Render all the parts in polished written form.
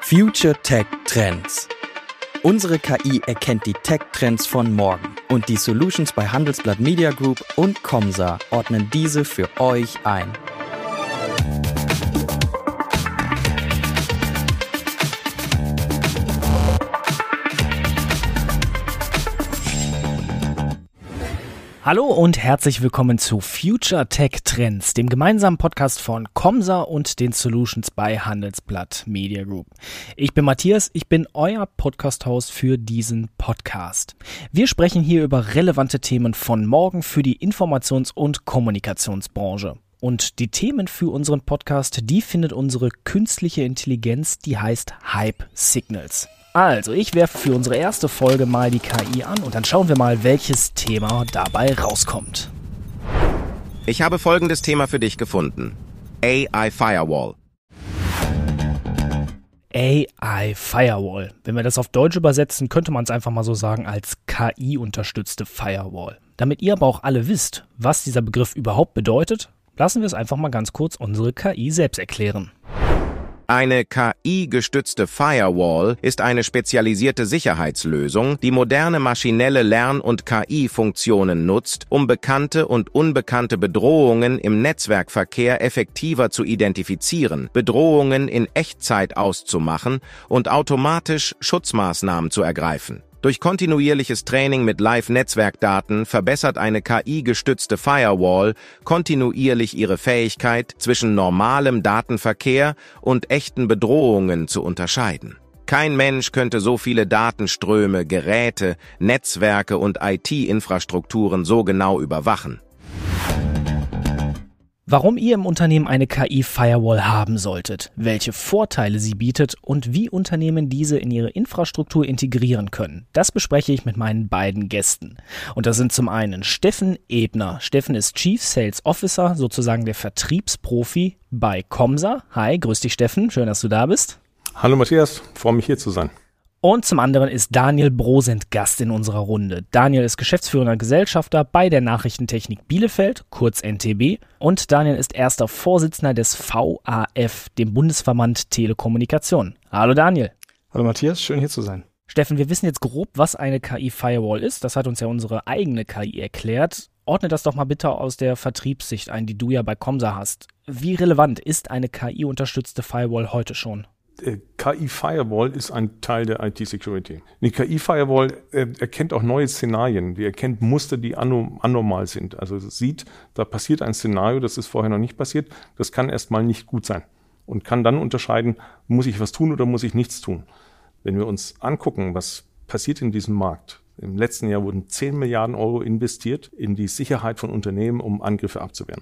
Future Tech Trends. Unsere KI erkennt die Tech-Trends von morgen und die Solutions bei Handelsblatt Media Group und Comsa ordnen diese für euch ein. Hallo und herzlich willkommen zu Future Tech Trends, dem gemeinsamen Podcast von Comsa und den Solutions bei Handelsblatt Media Group. Ich bin Matthias, ich bin euer Podcast-Host für diesen Podcast. Wir sprechen hier über relevante Themen von morgen für die Informations- und Kommunikationsbranche. Und die Themen für unseren Podcast, die findet unsere künstliche Intelligenz, die heißt Hype Signals. Also, ich werfe für unsere erste Folge mal die KI an und dann schauen wir mal, welches Thema dabei rauskommt. Ich habe folgendes Thema für dich gefunden. AI Firewall. AI Firewall. Wenn wir das auf Deutsch übersetzen, könnte man es einfach mal so sagen als KI-unterstützte Firewall. Damit ihr aber auch alle wisst, was dieser Begriff überhaupt bedeutet, lassen wir es einfach mal ganz kurz unsere KI selbst erklären. Eine KI-gestützte Firewall ist eine spezialisierte Sicherheitslösung, die moderne maschinelle Lern- und KI-Funktionen nutzt, um bekannte und unbekannte Bedrohungen im Netzwerkverkehr effektiver zu identifizieren, Bedrohungen in Echtzeit auszumachen und automatisch Schutzmaßnahmen zu ergreifen. Durch kontinuierliches Training mit Live-Netzwerkdaten verbessert eine KI-gestützte Firewall kontinuierlich ihre Fähigkeit, zwischen normalem Datenverkehr und echten Bedrohungen zu unterscheiden. Kein Mensch könnte so viele Datenströme, Geräte, Netzwerke und IT-Infrastrukturen so genau überwachen. Warum ihr im Unternehmen eine KI-Firewall haben solltet, welche Vorteile sie bietet und wie Unternehmen diese in ihre Infrastruktur integrieren können, das bespreche ich mit meinen beiden Gästen. Und das sind zum einen Steffen Ebner. Steffen ist Chief Sales Officer, sozusagen der Vertriebsprofi bei Comsa. Hi, grüß dich Steffen, schön, dass du da bist. Hallo Matthias, freue mich hier zu sein. Und zum anderen ist Daniel Brosent Gast in unserer Runde. Daniel ist geschäftsführender Gesellschafter bei der Nachrichtentechnik Bielefeld, kurz NTB. Und Daniel ist erster Vorsitzender des VAF, dem Bundesverband Telekommunikation. Hallo Daniel. Hallo Matthias, schön hier zu sein. Steffen, wir wissen jetzt grob, was eine KI-Firewall ist. Das hat uns ja unsere eigene KI erklärt. Ordne das doch mal bitte aus der Vertriebssicht ein, die du ja bei Comsa hast. Wie relevant ist eine KI-unterstützte Firewall heute schon? KI-Firewall ist ein Teil der IT-Security. Eine KI-Firewall erkennt auch neue Szenarien. Die erkennt Muster, die anormal sind. Also es sieht, da passiert ein Szenario, das ist vorher noch nicht passiert. Das kann erstmal nicht gut sein und kann dann unterscheiden, muss ich was tun oder muss ich nichts tun. Wenn wir uns angucken, was passiert in diesem Markt. Im letzten Jahr wurden 10 Milliarden Euro investiert in die Sicherheit von Unternehmen, um Angriffe abzuwehren.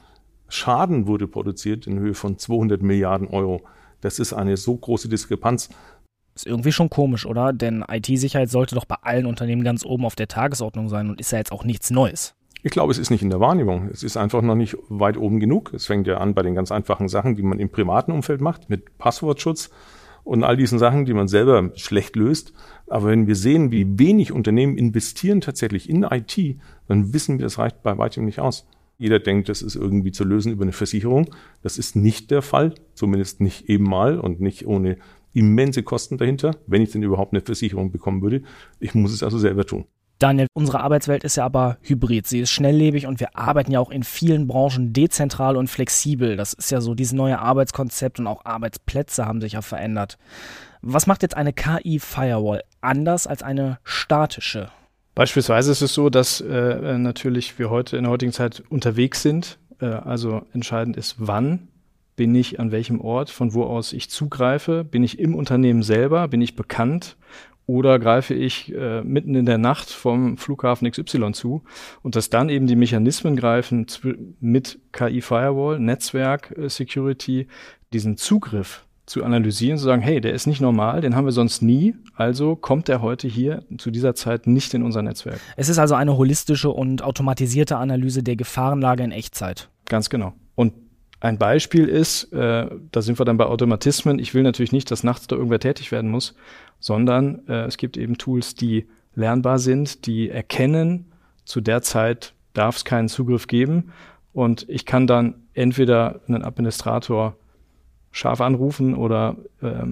Schaden wurde produziert in Höhe von 200 Milliarden Euro. Das ist eine so große Diskrepanz. Ist irgendwie schon komisch, oder? Denn IT-Sicherheit sollte doch bei allen Unternehmen ganz oben auf der Tagesordnung sein und ist ja jetzt auch nichts Neues. Ich glaube, es ist nicht in der Wahrnehmung. Es ist einfach noch nicht weit oben genug. Es fängt ja an bei den ganz einfachen Sachen, die man im privaten Umfeld macht, mit Passwortschutz und all diesen Sachen, die man selber schlecht löst. Aber wenn wir sehen, wie wenig Unternehmen investieren tatsächlich in IT, dann wissen wir, das reicht bei weitem nicht aus. Jeder denkt, das ist irgendwie zu lösen über eine Versicherung. Das ist nicht der Fall, zumindest nicht eben mal und nicht ohne immense Kosten dahinter, wenn ich denn überhaupt eine Versicherung bekommen würde. Ich muss es also selber tun. Daniel, unsere Arbeitswelt ist ja aber hybrid. Sie ist schnelllebig und wir arbeiten ja auch in vielen Branchen dezentral und flexibel. Das ist ja so dieses neue Arbeitskonzept und auch Arbeitsplätze haben sich ja verändert. Was macht jetzt eine KI-Firewall anders als eine statische? Beispielsweise ist es so, dass natürlich wir heute in der heutigen Zeit unterwegs sind. Also entscheidend ist, wann bin ich an welchem Ort, von wo aus ich zugreife. Bin ich im Unternehmen selber, bin ich bekannt oder greife ich mitten in der Nacht vom Flughafen XY zu. Und dass dann eben die Mechanismen greifen mit KI-Firewall, Netzwerk-Security, diesen Zugriff zu analysieren, zu sagen, hey, der ist nicht normal, den haben wir sonst nie, also kommt der heute hier zu dieser Zeit nicht in unser Netzwerk. Es ist also eine holistische und automatisierte Analyse der Gefahrenlage in Echtzeit. Ganz genau. Und ein Beispiel ist, da sind wir dann bei Automatismen, ich will natürlich nicht, dass nachts da irgendwer tätig werden muss, sondern es gibt eben Tools, die lernbar sind, die erkennen, zu der Zeit darf es keinen Zugriff geben und ich kann dann entweder einen Administrator scharf anrufen oder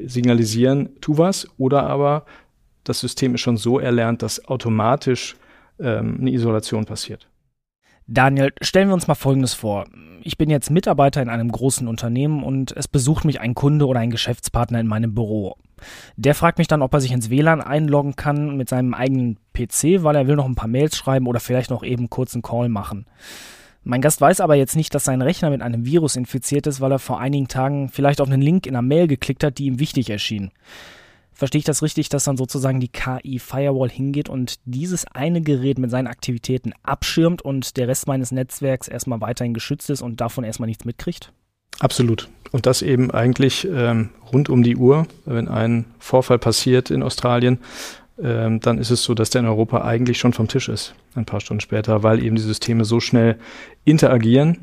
signalisieren, tu was, oder aber das System ist schon so erlernt, dass automatisch eine Isolation passiert. Daniel, stellen wir uns mal Folgendes vor. Ich bin jetzt Mitarbeiter in einem großen Unternehmen und es besucht mich ein Kunde oder ein Geschäftspartner in meinem Büro. Der fragt mich dann, ob er sich ins WLAN einloggen kann mit seinem eigenen PC, weil er will noch ein paar Mails schreiben oder vielleicht noch eben kurz einen Call machen. Mein Gast weiß aber jetzt nicht, dass sein Rechner mit einem Virus infiziert ist, weil er vor einigen Tagen vielleicht auf einen Link in einer Mail geklickt hat, die ihm wichtig erschien. Verstehe ich das richtig, dass dann sozusagen die KI-Firewall hingeht und dieses eine Gerät mit seinen Aktivitäten abschirmt und der Rest meines Netzwerks erstmal weiterhin geschützt ist und davon erstmal nichts mitkriegt? Absolut. Und das eben eigentlich rund um die Uhr. Wenn ein Vorfall passiert in Australien, dann ist es so, dass der in Europa eigentlich schon vom Tisch ist, ein paar Stunden später, weil eben die Systeme so schnell interagieren.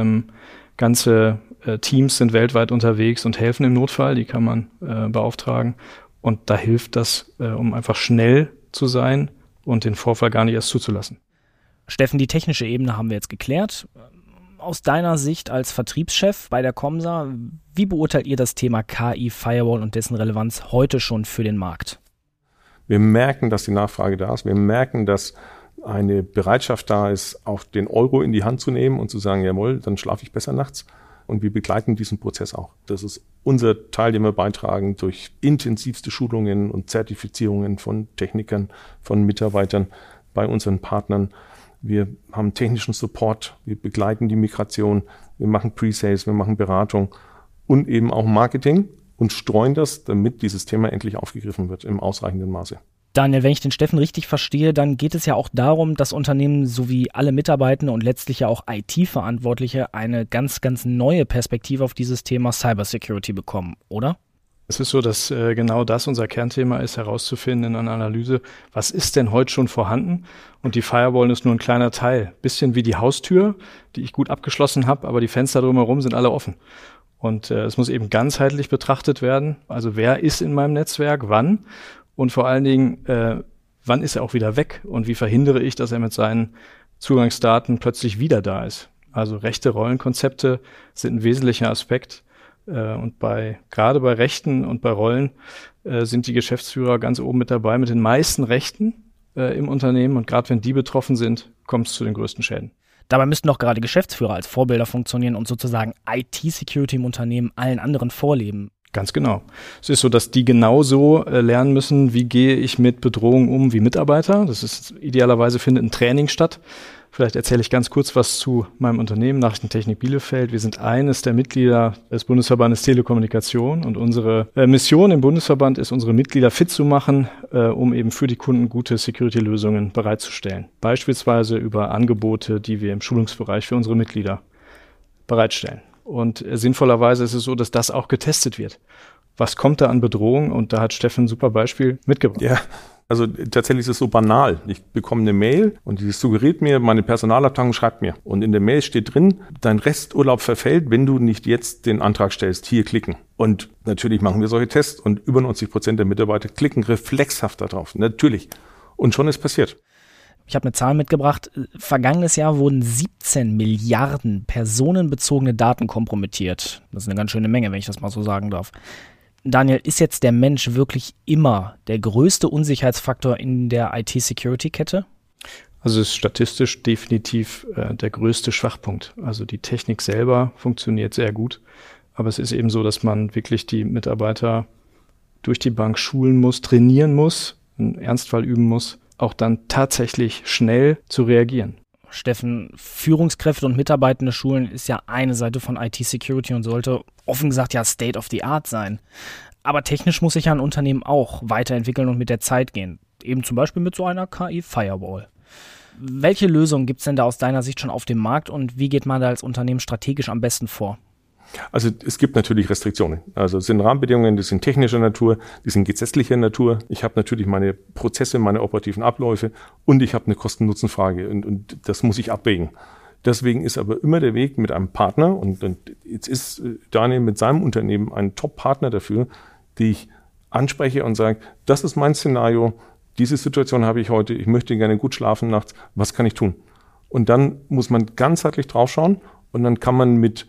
Ganze Teams sind weltweit unterwegs und helfen im Notfall, die kann man beauftragen. Und da hilft das, um einfach schnell zu sein und den Vorfall gar nicht erst zuzulassen. Steffen, die technische Ebene haben wir jetzt geklärt. Aus deiner Sicht als Vertriebschef bei der Comsa, wie beurteilt ihr das Thema KI-Firewall und dessen Relevanz heute schon für den Markt? Wir merken, dass die Nachfrage da ist. Wir merken, dass eine Bereitschaft da ist, auch den Euro in die Hand zu nehmen und zu sagen, jawohl, dann schlafe ich besser nachts. Und wir begleiten diesen Prozess auch. Das ist unser Teil, den wir beitragen durch intensivste Schulungen und Zertifizierungen von Technikern, von Mitarbeitern bei unseren Partnern. Wir haben technischen Support, wir begleiten die Migration, wir machen Pre-Sales, wir machen Beratung und eben auch Marketing und streuen das, damit dieses Thema endlich aufgegriffen wird im ausreichenden Maße. Daniel, wenn ich den Steffen richtig verstehe, dann geht es ja auch darum, dass Unternehmen sowie alle Mitarbeitenden und letztlich ja auch IT-Verantwortliche eine ganz, ganz neue Perspektive auf dieses Thema Cybersecurity bekommen, oder? Es ist so, dass genau das unser Kernthema ist, herauszufinden in einer Analyse, was ist denn heute schon vorhanden? Und die Firewall ist nur ein kleiner Teil. Bisschen wie die Haustür, die ich gut abgeschlossen habe, aber die Fenster drumherum sind alle offen. Und es muss eben ganzheitlich betrachtet werden. Also wer ist in meinem Netzwerk, wann? Und vor allen Dingen, wann ist er auch wieder weg? Und wie verhindere ich, dass er mit seinen Zugangsdaten plötzlich wieder da ist? Also rechte Rollenkonzepte sind ein wesentlicher Aspekt. Und gerade bei Rechten und bei Rollen sind die Geschäftsführer ganz oben mit dabei mit den meisten Rechten im Unternehmen. Und gerade wenn die betroffen sind, kommt es zu den größten Schäden. Dabei müssten doch gerade Geschäftsführer als Vorbilder funktionieren und sozusagen IT-Security im Unternehmen allen anderen vorleben. Ganz genau. Es ist so, dass die genauso lernen müssen, wie gehe ich mit Bedrohungen um wie Mitarbeiter. Das ist idealerweise findet ein Training statt. Vielleicht erzähle ich ganz kurz was zu meinem Unternehmen, Nachrichtentechnik Bielefeld. Wir sind eines der Mitglieder des Bundesverbandes Telekommunikation und unsere Mission im Bundesverband ist, unsere Mitglieder fit zu machen, um eben für die Kunden gute Security-Lösungen bereitzustellen. Beispielsweise über Angebote, die wir im Schulungsbereich für unsere Mitglieder bereitstellen. Und sinnvollerweise ist es so, dass das auch getestet wird. Was kommt da an Bedrohung? Und da hat Steffen ein super Beispiel mitgebracht. Ja, also tatsächlich ist es so banal. Ich bekomme eine Mail und die suggeriert mir, meine Personalabteilung schreibt mir. Und in der Mail steht drin, dein Resturlaub verfällt, wenn du nicht jetzt den Antrag stellst. Hier klicken. Und natürlich machen wir solche Tests und über 90% der Mitarbeiter klicken reflexhaft da drauf. Natürlich. Und schon ist passiert. Ich habe eine Zahl mitgebracht. Vergangenes Jahr wurden 17 Milliarden personenbezogene Daten kompromittiert. Das ist eine ganz schöne Menge, wenn ich das mal so sagen darf. Daniel, ist jetzt der Mensch wirklich immer der größte Unsicherheitsfaktor in der IT-Security-Kette? Also es ist statistisch definitiv der größte Schwachpunkt. Also die Technik selber funktioniert sehr gut, aber es ist eben so, dass man wirklich die Mitarbeiter durch die Bank schulen muss, trainieren muss, einen Ernstfall üben muss, auch dann tatsächlich schnell zu reagieren. Steffen, Führungskräfte und Mitarbeitende schulen ist ja eine Seite von IT-Security und sollte offen gesagt ja State of the Art sein. Aber technisch muss sich ja ein Unternehmen auch weiterentwickeln und mit der Zeit gehen. Eben zum Beispiel mit so einer KI-Firewall. Welche Lösungen gibt es denn da aus deiner Sicht schon auf dem Markt und wie geht man da als Unternehmen strategisch am besten vor? Also es gibt natürlich Restriktionen. Also es sind Rahmenbedingungen, die sind technischer Natur, die sind gesetzlicher Natur. Ich habe natürlich meine Prozesse, meine operativen Abläufe und ich habe eine Kosten-Nutzen-Frage und das muss ich abwägen. Deswegen ist aber immer der Weg mit einem Partner und jetzt ist Daniel mit seinem Unternehmen ein Top-Partner dafür, die ich anspreche und sage, das ist mein Szenario, diese Situation habe ich heute, ich möchte gerne gut schlafen nachts, was kann ich tun? Und dann muss man ganzheitlich draufschauen und dann kann man mit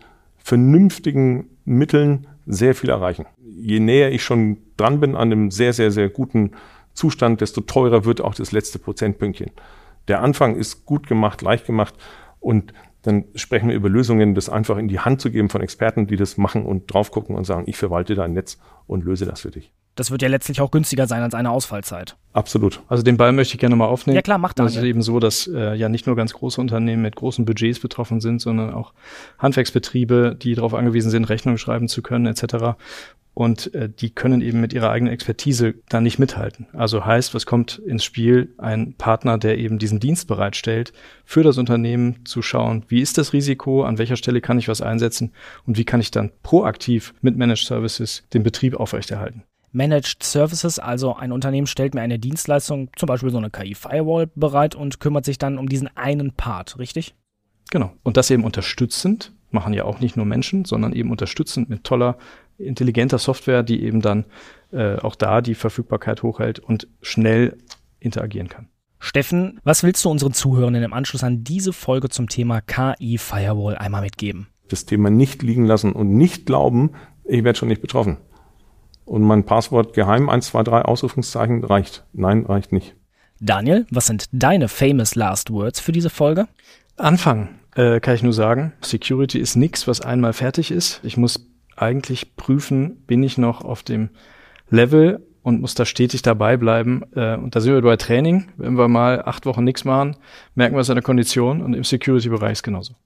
vernünftigen Mitteln sehr viel erreichen. Je näher ich schon dran bin an einem sehr, sehr, sehr guten Zustand, desto teurer wird auch das letzte Prozentpünktchen. Der Anfang ist gut gemacht, leicht gemacht und dann sprechen wir über Lösungen, das einfach in die Hand zu geben von Experten, die das machen und drauf gucken und sagen, ich verwalte dein Netz und löse das für dich. Das wird ja letztlich auch günstiger sein als eine Ausfallzeit. Absolut. Also den Ball möchte ich gerne mal aufnehmen. Ja klar, mach das. Es ist eben so, dass ja nicht nur ganz große Unternehmen mit großen Budgets betroffen sind, sondern auch Handwerksbetriebe, die darauf angewiesen sind, Rechnungen schreiben zu können etc. Und die können eben mit ihrer eigenen Expertise da nicht mithalten. Also heißt, was kommt ins Spiel? Ein Partner, der eben diesen Dienst bereitstellt, für das Unternehmen zu schauen, wie ist das Risiko, an welcher Stelle kann ich was einsetzen und wie kann ich dann proaktiv mit Managed Services den Betrieb aufrechterhalten. Managed Services, also ein Unternehmen stellt mir eine Dienstleistung, zum Beispiel so eine KI-Firewall bereit und kümmert sich dann um diesen einen Part, richtig? Genau. Und das eben unterstützend, machen ja auch nicht nur Menschen, sondern eben unterstützend mit toller, intelligenter Software, die eben dann auch da die Verfügbarkeit hochhält und schnell interagieren kann. Steffen, was willst du unseren Zuhörenden im Anschluss an diese Folge zum Thema KI-Firewall einmal mitgeben? Das Thema nicht liegen lassen und nicht glauben, ich werde schon nicht betroffen. Und mein Passwort geheim 123 Ausrufungszeichen reicht. Nein, reicht nicht. Daniel, was sind deine famous last words für diese Folge? Anfangen kann ich nur sagen, Security ist nichts, was einmal fertig ist. Ich muss eigentlich prüfen, bin ich noch auf dem Level und muss da stetig dabei bleiben. Und da sind wir bei Training. Wenn wir mal 8 Wochen nichts machen, merken wir es an der Kondition und im Security-Bereich ist genauso.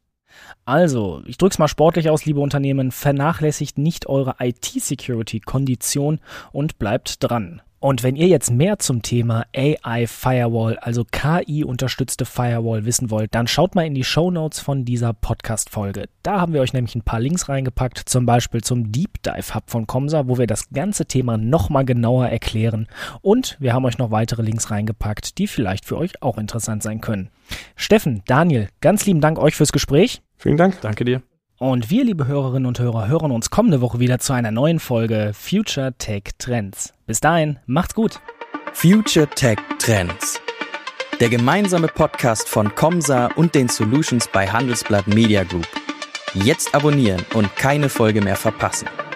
Also, ich drück's mal sportlich aus, liebe Unternehmen, vernachlässigt nicht eure IT-Security-Kondition und bleibt dran. Und wenn ihr jetzt mehr zum Thema AI Firewall, also KI-unterstützte Firewall wissen wollt, dann schaut mal in die Shownotes von dieser Podcast-Folge. Da haben wir euch nämlich ein paar Links reingepackt, zum Beispiel zum Deep Dive Hub von Comsa, wo wir das ganze Thema nochmal genauer erklären. Und wir haben euch noch weitere Links reingepackt, die vielleicht für euch auch interessant sein können. Steffen, Daniel, ganz lieben Dank euch fürs Gespräch. Vielen Dank. Danke dir. Und wir, liebe Hörerinnen und Hörer, hören uns kommende Woche wieder zu einer neuen Folge Future Tech Trends. Bis dahin, macht's gut. Future Tech Trends. Der gemeinsame Podcast von Comsa und den Solutions bei Handelsblatt Media Group. Jetzt abonnieren und keine Folge mehr verpassen.